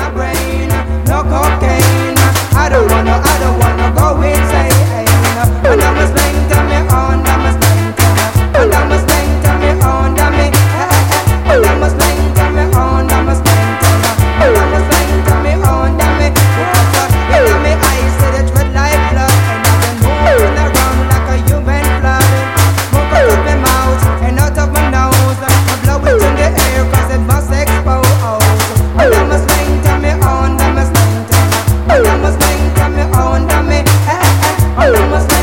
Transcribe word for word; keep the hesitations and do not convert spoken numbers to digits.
my brain. No cocaine. I don't wanna, I don't wanna go insane. And I'm a slang to me on, I'm a slang to me. And I'm a slang to me on, to me. And I'm a slang to me on, I'm a slang to me. And I'm a slang to me on, to me. Because in my eyes, see the red like blood. And I've been moving around like a human blood. Smoke out of my mouth and out of my nose. I blow it in the air cause it must expose. And I'm a slang to me on, I'm a slang to me. And I'm a slang to me on, to me. And I'm a slang